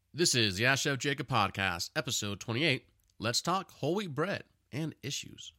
This is the Ask Chef Jacob Podcast, episode 28. Let's talk whole wheat bread and issues.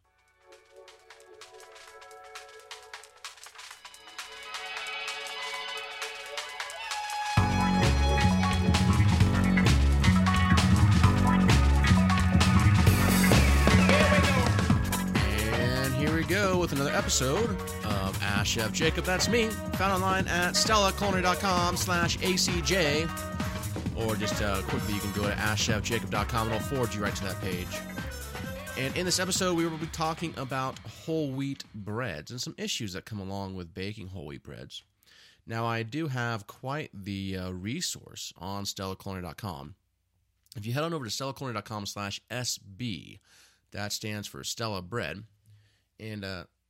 And here we go with another episode of Ask Chef Jacob. That's me, found online at stellaculinary.com/ACJ. Or just quickly, you can go to AskChefJacob.com and I'll forward you right to that page. And in this episode, we will be talking about whole wheat breads and some issues that come along with baking whole wheat breads. Now, I do have quite the resource on StellaCulinary.com. If you head on over to StellaCulinary.com/SB, that stands for Stella Bread. And,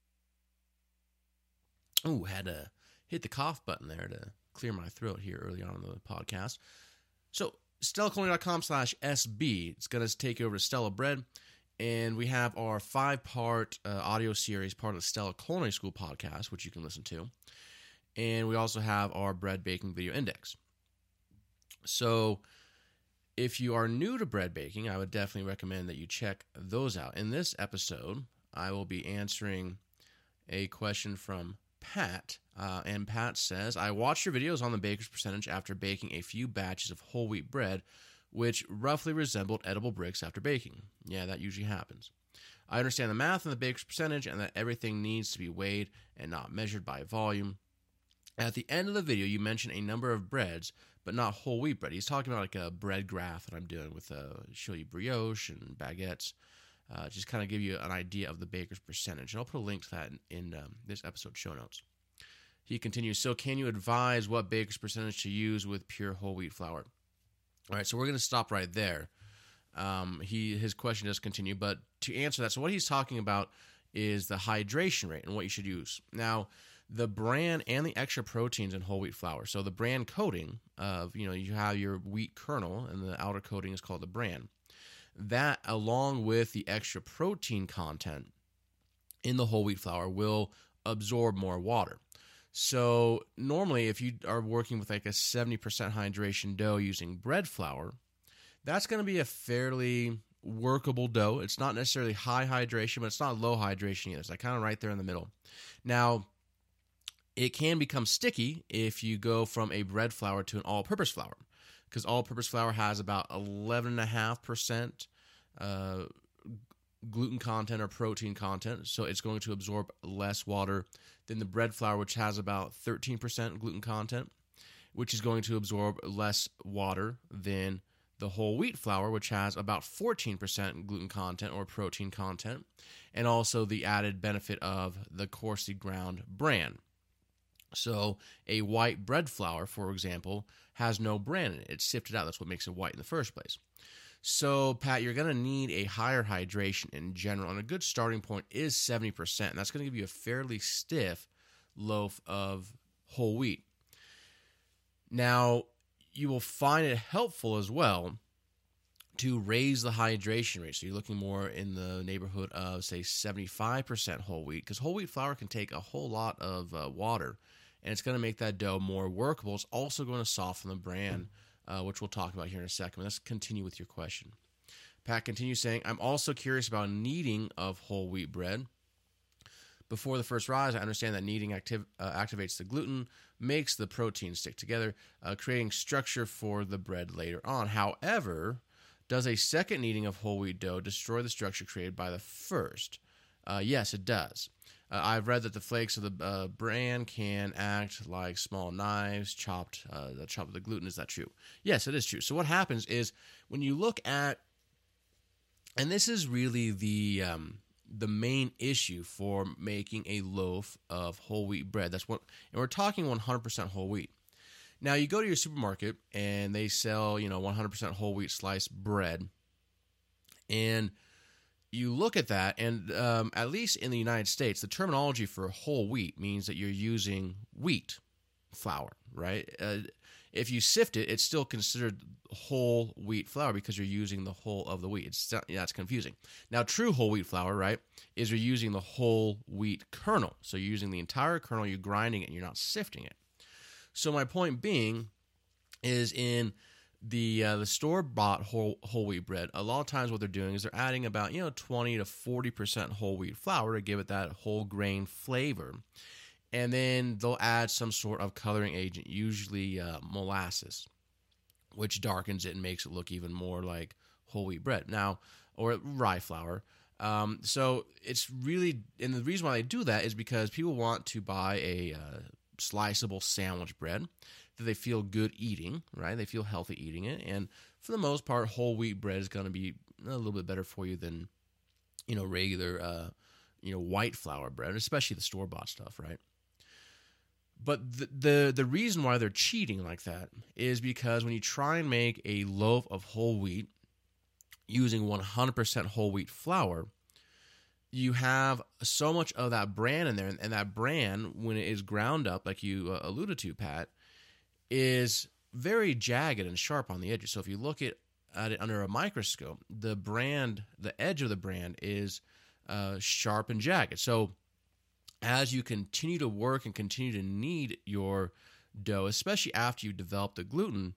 had to hit the cough button there to clear my throat here early on in the podcast. So, StellaCulinary.com/SB, it's going to take you over to Stella Bread, and we have our 5-part audio series, part of the Stella Culinary School podcast, which you can listen to. And we also have our bread baking video index. So, if you are new to bread baking, I would definitely recommend that you check those out. In this episode, I will be answering a question from Pat, and Pat says, I watched your videos on the baker's percentage after baking a few batches of whole wheat bread, which roughly resembled edible bricks after baking. Yeah, that usually happens. I understand the math on the baker's percentage and that everything needs to be weighed and not measured by volume. At the end of the video, you mentioned a number of breads, but not whole wheat bread. He's talking about like a bread graph that I'm doing with show you brioche and baguettes. Just kind of give you an idea of the baker's percentage. And I'll put a link to that in this episode show notes. He continues, so can you advise what baker's percentage to use with pure whole wheat flour? All right, so we're going to stop right there. His question does continue, but to answer that, so what he's talking about is the hydration rate and what you should use. Now, the bran and the extra proteins in whole wheat flour. So the bran coating of, you have your wheat kernel, and the outer coating is called the bran. That, along with the extra protein content in the whole wheat flour, will absorb more water. So normally, if you are working with like a 70% hydration dough using bread flour, that's going to be a fairly workable dough. It's not necessarily high hydration, but it's not low hydration either. It's like kind of right there in the middle. Now, it can become sticky if you go from a bread flour to an all-purpose flour, because all-purpose flour has about 11.5% gluten content or protein content, so it's going to absorb less water than the bread flour, which has about 13% gluten content, which is going to absorb less water than the whole wheat flour, which has about 14% gluten content or protein content, and also the added benefit of the coarsely ground bran. So a white bread flour, for example, has no bran in it. It's sifted out. That's what makes it white in the first place. So, Pat, you're going to need a higher hydration in general, and a good starting point is 70%, and that's going to give you a fairly stiff loaf of whole wheat. Now, you will find it helpful as well to raise the hydration rate. So you're looking more in the neighborhood of, say, 75% whole wheat, because whole wheat flour can take a whole lot of water, and it's going to make that dough more workable. It's also going to soften the bran, which we'll talk about here in a second. Let's continue with your question. Pat continues saying, I'm also curious about kneading of whole wheat bread. Before the first rise, I understand that kneading activates the gluten, makes the protein stick together, creating structure for the bread later on. However, does a second kneading of whole wheat dough destroy the structure created by the first? Yes, it does. I've read that the flakes of the bran can act like small knives that chop the gluten. Is that true? Yes, it is true. So what happens is when you look at, and this is really the main issue for making a loaf of whole wheat bread. And we're talking 100% whole wheat. Now you go to your supermarket and they sell 100% whole wheat sliced bread, and you look at that, and at least in the United States, the terminology for whole wheat means that you're using wheat flour, right? If you sift it, it's still considered whole wheat flour because you're using the whole of the wheat. It's confusing. Now, true whole wheat flour, right, is you're using the whole wheat kernel. So you're using the entire kernel, you're grinding it, and you're not sifting it. So my point being is in The store-bought whole wheat bread, a lot of times what they're doing is they're adding about 20 to 40% whole wheat flour to give it that whole grain flavor. And then they'll add some sort of coloring agent, usually molasses, which darkens it and makes it look even more like whole wheat bread. Now, or rye flour. So it's really, and the reason why they do that is because people want to buy a sliceable sandwich bread that they feel good eating, right? They feel healthy eating it. And for the most part, whole wheat bread is going to be a little bit better for you than, regular, white flour bread, especially the store-bought stuff, right? But the reason why they're cheating like that is because when you try and make a loaf of whole wheat using 100% whole wheat flour, you have so much of that bran in there, and that bran, when it is ground up, like you alluded to, Pat, is very jagged and sharp on the edges. So if you look at it under a microscope, the edge of the brand is sharp and jagged. So as you continue to work and continue to knead your dough, especially after you develop the gluten,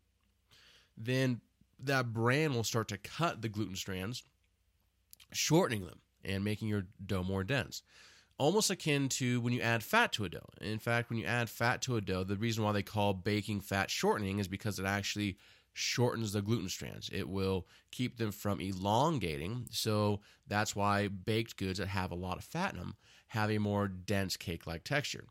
then that bran will start to cut the gluten strands, shortening them and making your dough more dense. Almost akin to when you add fat to a dough. In fact, when you add fat to a dough, the reason why they call baking fat shortening is because it actually shortens the gluten strands. It will keep them from elongating. So that's why baked goods that have a lot of fat in them have a more dense cake-like texture.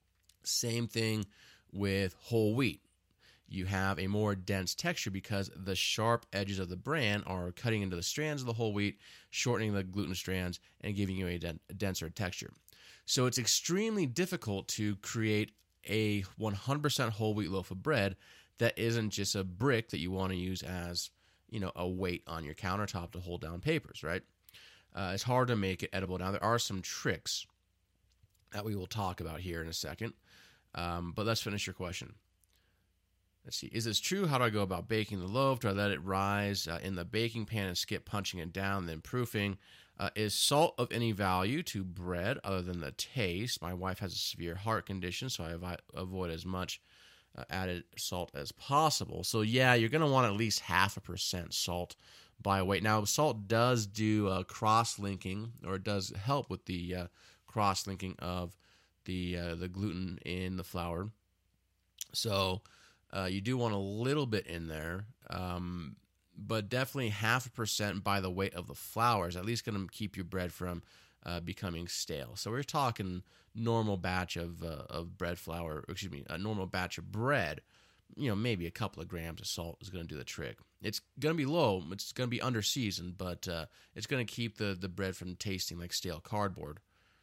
Same thing with whole wheat. You have a more dense texture because the sharp edges of the bran are cutting into the strands of the whole wheat, shortening the gluten strands, and giving you a denser texture. So it's extremely difficult to create a 100% whole wheat loaf of bread that isn't just a brick that you want to use as, a weight on your countertop to hold down papers, right? It's hard to make it edible. Now, there are some tricks that we will talk about here in a second, but let's finish your question. Let's see. Is this true? How do I go about baking the loaf? Do I let it rise in the baking pan and skip punching it down, then proofing? Is salt of any value to bread other than the taste? My wife has a severe heart condition, so I avoid as much added salt as possible. So, yeah, you're going to want at least 0.5% salt by weight. Now, salt does do cross-linking, or it does help with the cross-linking of the gluten in the flour. So you do want a little bit in there, but definitely 0.5% by the weight of the flour is at least going to keep your bread from becoming stale. So we're talking normal batch of bread flour, a normal batch of bread. Maybe a couple of grams of salt is going to do the trick. It's going to be low. It's going to be under seasoned, but it's going to keep the bread from tasting like stale cardboard.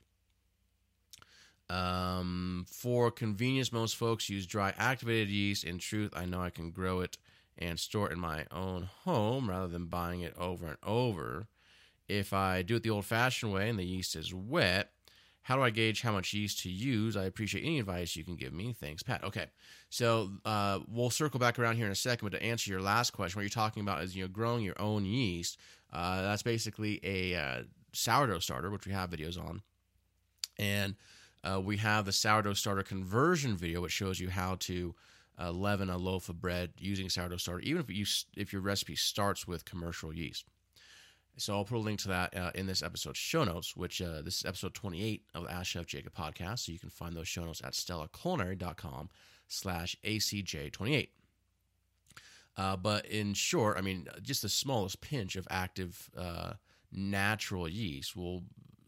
For convenience, most folks use dry activated yeast. In truth, I know I can grow it and store it in my own home rather than buying it over and over. If I do it the old-fashioned way and the yeast is wet, how do I gauge how much yeast to use? I appreciate any advice you can give me. Thanks, Pat. Okay, so we'll circle back around here in a second, but to answer your last question, what you're talking about is growing your own yeast. That's basically a sourdough starter, which we have videos on, and we have the sourdough starter conversion video, which shows you how to leaven a loaf of bread using sourdough starter, even if your recipe starts with commercial yeast. So I'll put a link to that in this episode's show notes, which this is episode 28 of the Ask Chef Jacob podcast. So you can find those show notes at stellaculinary.com/ACJ28. But in short, just the smallest pinch of active natural yeast will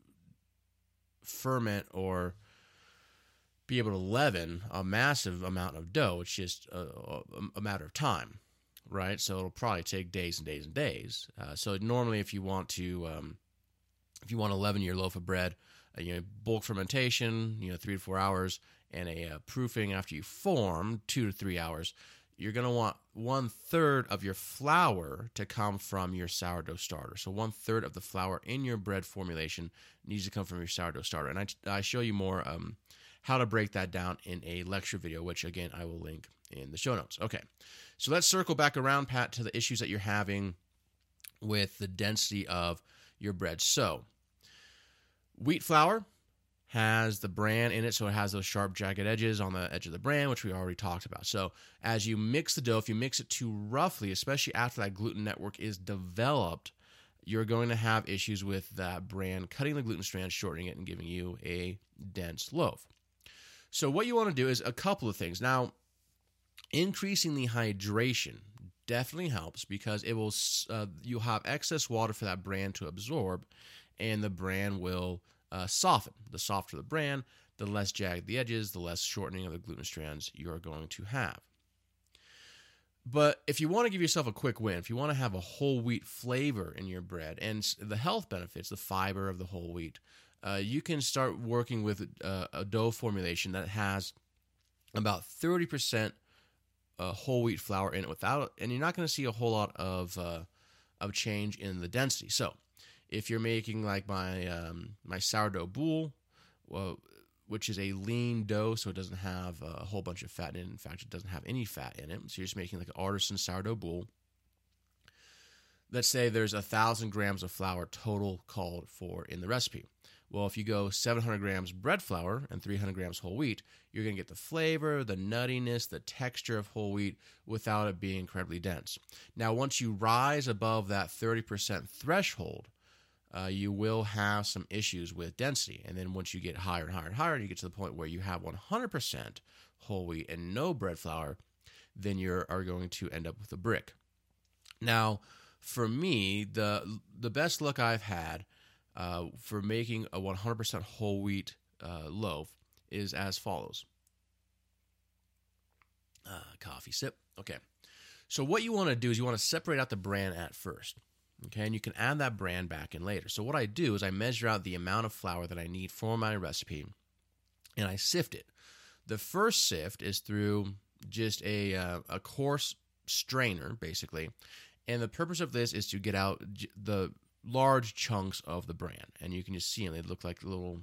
ferment or be able to leaven a massive amount of dough. It's just a matter of time, right? So it'll probably take days and days and days. So normally, if you want to leaven your loaf of bread, bulk fermentation, 3 to 4 hours, and a proofing after you form 2 to 3 hours, you're going to want 1/3 of your flour to come from your sourdough starter. So 1/3 of the flour in your bread formulation needs to come from your sourdough starter. And I show you more how to break that down in a lecture video, which, again, I will link in the show notes. Okay, so let's circle back around, Pat, to the issues that you're having with the density of your bread. So wheat flour, has the bran in it, so it has those sharp, jagged edges on the edge of the bran, which we already talked about. So as you mix the dough, if you mix it too roughly, especially after that gluten network is developed, you're going to have issues with that bran cutting the gluten strand, shortening it, and giving you a dense loaf. So what you want to do is a couple of things. Now, increasing the hydration definitely helps because it will you'll have excess water for that bran to absorb, and the bran will soften. The softer the bran, the less jagged the edges, the less shortening of the gluten strands you're going to have. But if you want to give yourself a quick win, if you want to have a whole wheat flavor in your bread and the health benefits, the fiber of the whole wheat, you can start working with a dough formulation that has about 30% whole wheat flour in it and you're not going to see a whole lot of change in the density. So if you're making like my sourdough boule, which is a lean dough, so it doesn't have a whole bunch of fat in it. In fact, it doesn't have any fat in it. So you're just making like an artisan sourdough boule. Let's say there's 1,000 grams of flour total called for in the recipe. Well, if you go 700 grams bread flour and 300 grams whole wheat, you're going to get the flavor, the nuttiness, the texture of whole wheat without it being incredibly dense. Now, once you rise above that 30% threshold, you will have some issues with density. And then once you get higher and higher and higher, and you get to the point where you have 100% whole wheat and no bread flour, then you are going to end up with a brick. Now, for me, the best luck I've had for making a 100% whole wheat loaf is as follows. Coffee sip. Okay. So what you want to do is you want to separate out the bran at first. Okay, and you can add that bran back in later. So what I do is I measure out the amount of flour that I need for my recipe, and I sift it. The first sift is through just a coarse strainer, basically, and the purpose of this is to get out the large chunks of the bran, and you can just see them. They look like little,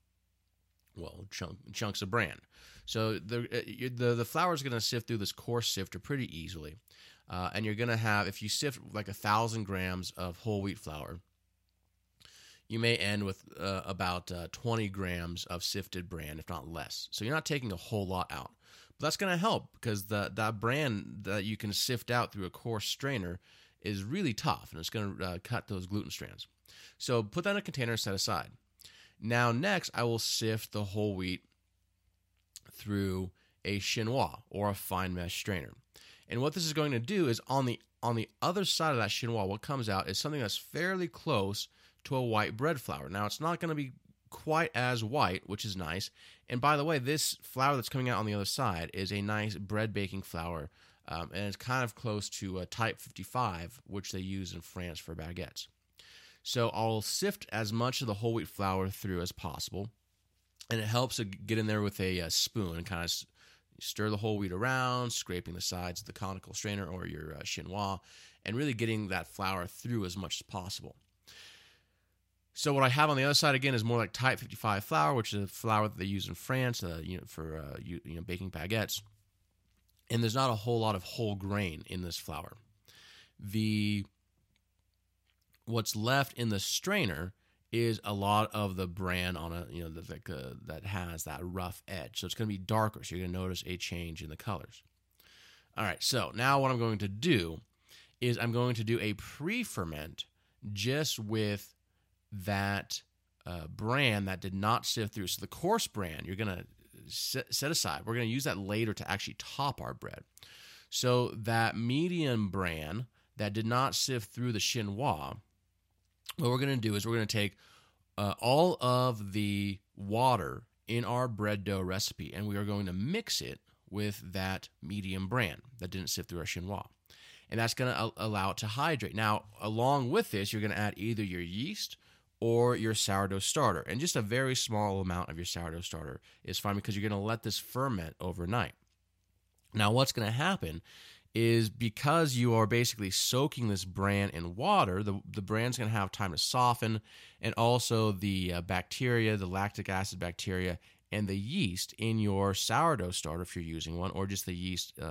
chunks of bran. So the flour is going to sift through this coarse sifter pretty easily. And you're going to have, if you sift like 1,000 grams of whole wheat flour, you may end with about 20 grams of sifted bran, if not less. So you're not taking a whole lot out. But that's going to help because that bran that you can sift out through a coarse strainer is really tough, and it's going to cut those gluten strands. So put that in a container and set aside. Now next, I will sift the whole wheat through a chinois or a fine mesh strainer. And what this is going to do is on the other side of that chinois, what comes out is something that's fairly close to a white bread flour. Now, it's not going to be quite as white, which is nice. And by the way, this flour that's coming out on the other side is a nice bread baking flour, and it's kind of close to a Type 55, which they use in France for baguettes. So I'll sift as much of the whole wheat flour through as possible, and it helps to get in there with a spoon and kind of stir the whole wheat around, scraping the sides of the conical strainer or your chinois, and really getting that flour through as much as possible. So what I have on the other side, again, is more like Type 55 flour, which is a flour that they use in France for baking baguettes. And there's not a whole lot of whole grain in this flour. What's left in the strainer is a lot of the bran on that has that rough edge. So it's going to be darker, so you're going to notice a change in the colors. All right, so now what I'm going to do is I'm going to do a pre-ferment just with that bran that did not sift through. So the coarse bran, you're going to set aside. We're going to use that later to actually top our bread. So that medium bran that did not sift through the chinois, what we're going to do is we're going to take all of the water in our bread dough recipe, and we are going to mix it with that medium bran that didn't sift through our chinois. And that's going to allow it to hydrate. Now, along with this, you're going to add either your yeast or your sourdough starter. And just a very small amount of your sourdough starter is fine because you're going to let this ferment overnight. Now, what's going to happen is because you are basically soaking this bran in water, the bran's going to have time to soften, and also the bacteria, the lactic acid bacteria, and the yeast in your sourdough starter, if you're using one, or just the yeast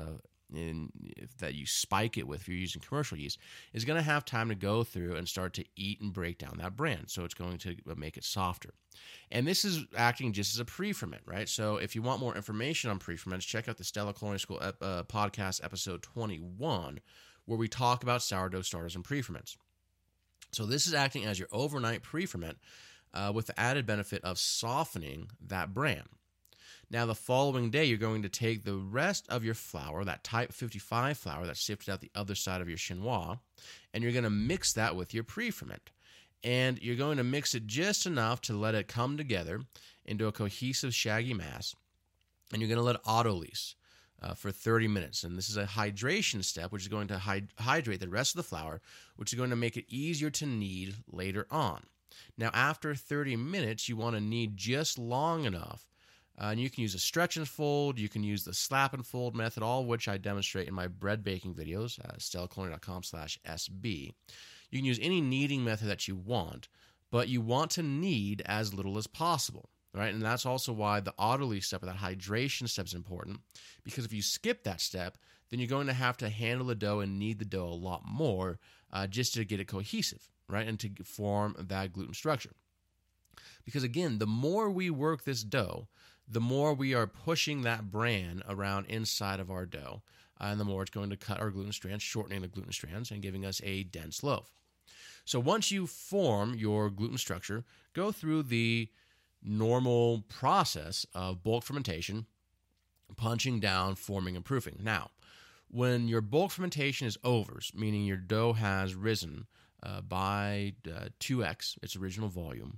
that you spike it with if you're using commercial yeast is going to have time to go through and start to eat and break down that bran. So it's going to make it softer. And this is acting just as a pre-ferment, right? So if you want more information on pre-ferments, check out the Stella Culinary School podcast episode 21, where we talk about sourdough starters and pre-ferments. So this is acting as your overnight pre-ferment with the added benefit of softening that bran. Now, the following day, you're going to take the rest of your flour, that type 55 flour that's sifted out the other side of your chinois, and you're going to mix that with your pre-ferment. And you're going to mix it just enough to let it come together into a cohesive, shaggy mass. And you're going to let it autolyse for 30 minutes. And this is a hydration step, which is going to hydrate the rest of the flour, which is going to make it easier to knead later on. Now, after 30 minutes, you want to knead just long enough. And you can use a stretch and fold. You can use the slap and fold method, all of which I demonstrate in my bread baking videos, stellaculinary.com/SB. You can use any kneading method that you want, but you want to knead as little as possible, right? And that's also why the autolyse step, or that hydration step, is important, because if you skip that step, then you're going to have to handle the dough and knead the dough a lot more just to get it cohesive, right, and to form that gluten structure. Because again, the more we work this dough, the more we are pushing that bran around inside of our dough, and the more it's going to cut our gluten strands, shortening the gluten strands and giving us a dense loaf. So once you form your gluten structure, go through the normal process of bulk fermentation, punching down, forming, and proofing. Now, when your bulk fermentation is over, meaning your dough has risen by 2x its original volume,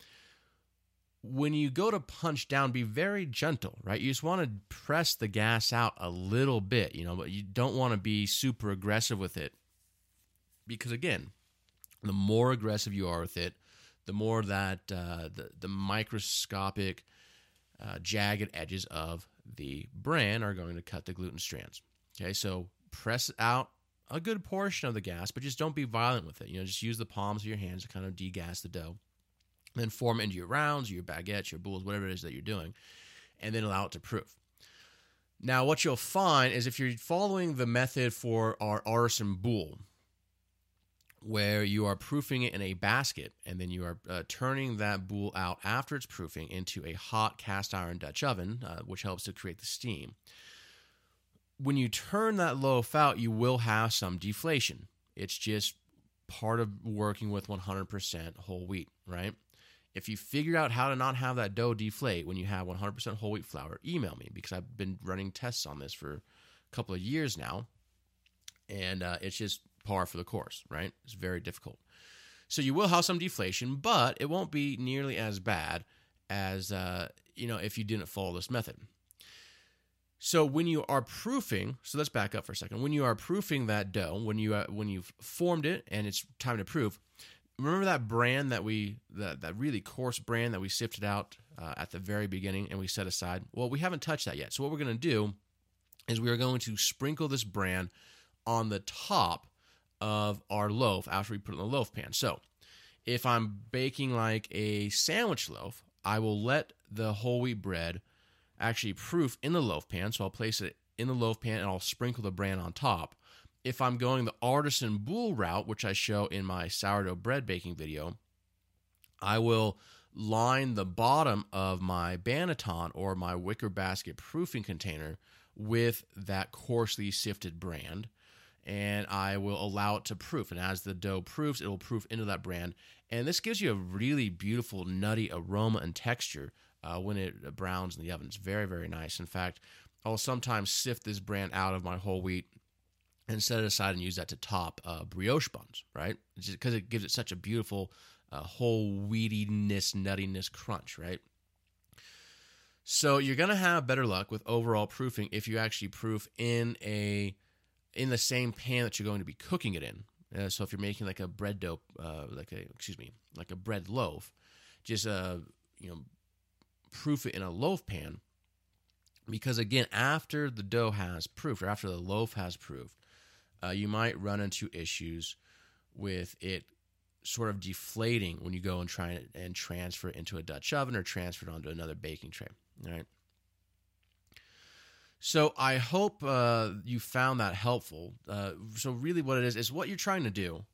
when you go to punch down, be very gentle, right? You just want to press the gas out a little bit, but you don't want to be super aggressive with it. Because again, the more aggressive you are with it, the more that the microscopic jagged edges of the bran are going to cut the gluten strands. Okay, so press out a good portion of the gas, but just don't be violent with it. Just use the palms of your hands to kind of degas the dough. Then form into your rounds, your baguettes, your boules, whatever it is that you're doing, and then allow it to proof. Now, what you'll find is if you're following the method for our artisan boule, where you are proofing it in a basket, and then you are turning that boule out after it's proofing into a hot cast iron Dutch oven, which helps to create the steam. When you turn that loaf out, you will have some deflation. It's just part of working with 100% whole wheat, right? If you figure out how to not have that dough deflate when you have 100% whole wheat flour, email me, because I've been running tests on this for a couple of years now, and it's just par for the course, right? It's very difficult. So you will have some deflation, but it won't be nearly as bad as if you didn't follow this method. So when you are proofing, so let's back up for a second. When you are proofing that dough, when you've formed it and it's time to proof, remember that bran that really coarse bran that we sifted out at the very beginning and we set aside? Well, we haven't touched that yet. So what we're going to do is we are going to sprinkle this bran on the top of our loaf after we put it in the loaf pan. So if I'm baking like a sandwich loaf, I will let the whole wheat bread actually proof in the loaf pan. So I'll place it in the loaf pan and I'll sprinkle the bran on top. If I'm going the artisan boule route, which I show in my sourdough bread baking video, I will line the bottom of my banneton or my wicker basket proofing container with that coarsely sifted bran, and I will allow it to proof. And as the dough proofs, it will proof into that bran. And this gives you a really beautiful, nutty aroma and texture when it browns in the oven. It's very, very nice. In fact, I'll sometimes sift this bran out of my whole wheat and set it aside and use that to top brioche buns, right? Because it gives it such a beautiful whole wheatiness, nuttiness crunch, right? So you're going to have better luck with overall proofing if you actually proof in the same pan that you're going to be cooking it in. So if you're making like a bread dough, like a bread loaf, just proof it in a loaf pan. Because again, after the dough has proofed, or after the loaf has proofed, you might run into issues with it sort of deflating when you go and try and transfer it into a Dutch oven or transfer it onto another baking tray. All right. So I hope you found that helpful. So really what it is what you're trying to do,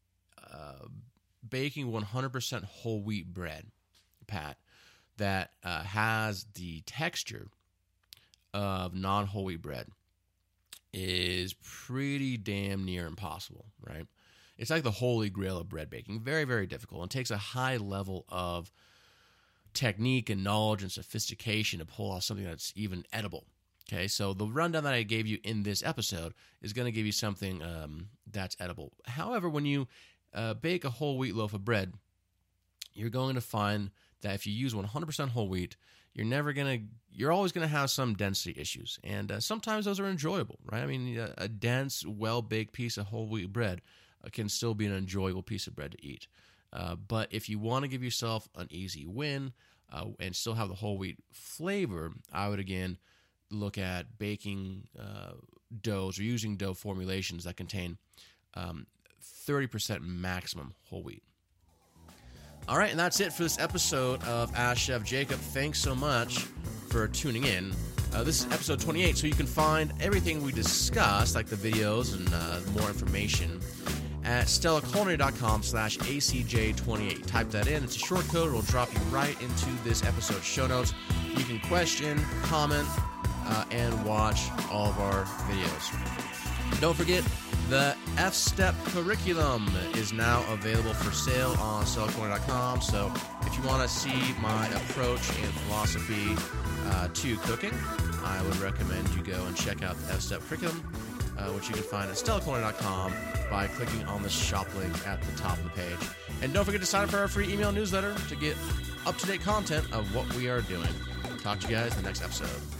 baking 100% whole wheat bread, Pat, that has the texture of non-whole wheat bread is pretty damn near impossible, right? It's like the holy grail of bread baking. Very, very difficult. And takes a high level of technique and knowledge and sophistication to pull off something that's even edible. Okay, so the rundown that I gave you in this episode is going to give you something that's edible. However, when you bake a whole wheat loaf of bread, you're going to find that if you use 100% whole wheat, you're always going to have some density issues. And sometimes those are enjoyable, right? I mean, a dense, well-baked piece of whole wheat bread can still be an enjoyable piece of bread to eat. But if you want to give yourself an easy win and still have the whole wheat flavor, I would, again, look at baking doughs or using dough formulations that contain 30% maximum whole wheat. All right, and that's it for this episode of Ask Chef Jacob. Thanks so much for tuning in. This is episode 28, so you can find everything we discussed, like the videos and more information, at stellaculinary.com/ACJ28. Type that in. It's a short code. It'll drop you right into this episode's show notes. You can question, comment, and watch all of our videos. Don't forget, the F-Step curriculum is now available for sale on stellaculinary.com. So if you want to see my approach and philosophy to cooking, I would recommend you go and check out the F-Step curriculum, which you can find at stellaculinary.com by clicking on the shop link at the top of the page. And don't forget to sign up for our free email newsletter to get up-to-date content of what we are doing. Talk to you guys in the next episode.